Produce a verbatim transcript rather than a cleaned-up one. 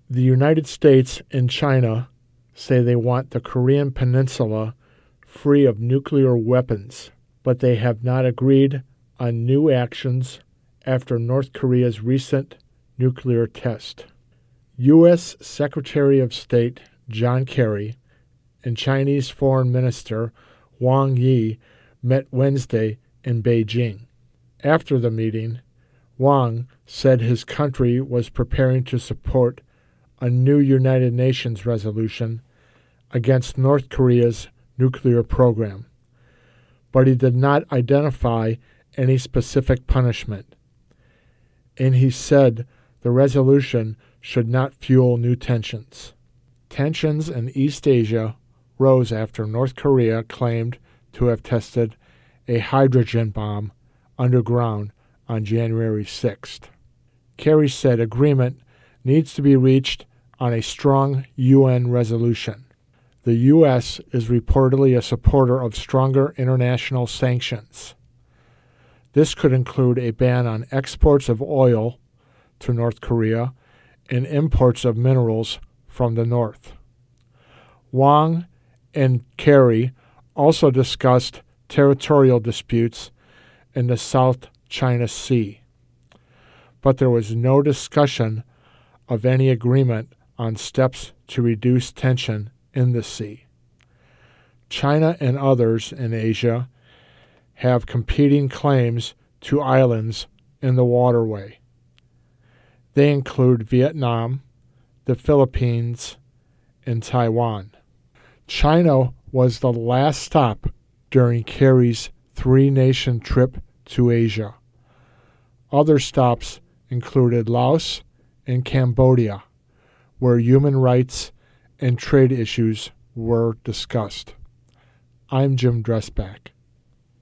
The United States and China say they want the Korean Peninsula free of nuclear weapons, but they have not agreed on new actions after North Korea's recent nuclear test. U S Secretary of State John Kerry and Chinese Foreign Minister Wang Yi met Wednesday in Beijing. After the meeting, Wang said his country was preparing to support a new United Nations resolution against North Korea's nuclear program, but he did not identify any specific punishment, and he said the resolution should not fuel new tensions. Tensions in East Asia rose after North Korea claimed to have tested a hydrogen bomb underground on January sixth. Kerry said agreement needs to be reached on a strong U N resolution. The U S is reportedly a supporter of stronger international sanctions. This could include a ban on exports of oil to North Korea and imports of minerals from the north. Wang and Kerry also discussed territorial disputes in the South China Sea, but there was no discussion of any agreement on steps to reduce tension in the sea. China and others in Asia have competing claims to islands in the waterway. They include Vietnam, the Philippines, and Taiwan. China was the last stop during Kerry's three-nation trip to Asia. Other stops included Laos and Cambodia, where human rights and trade issues were discussed. I'm Jim Dressback.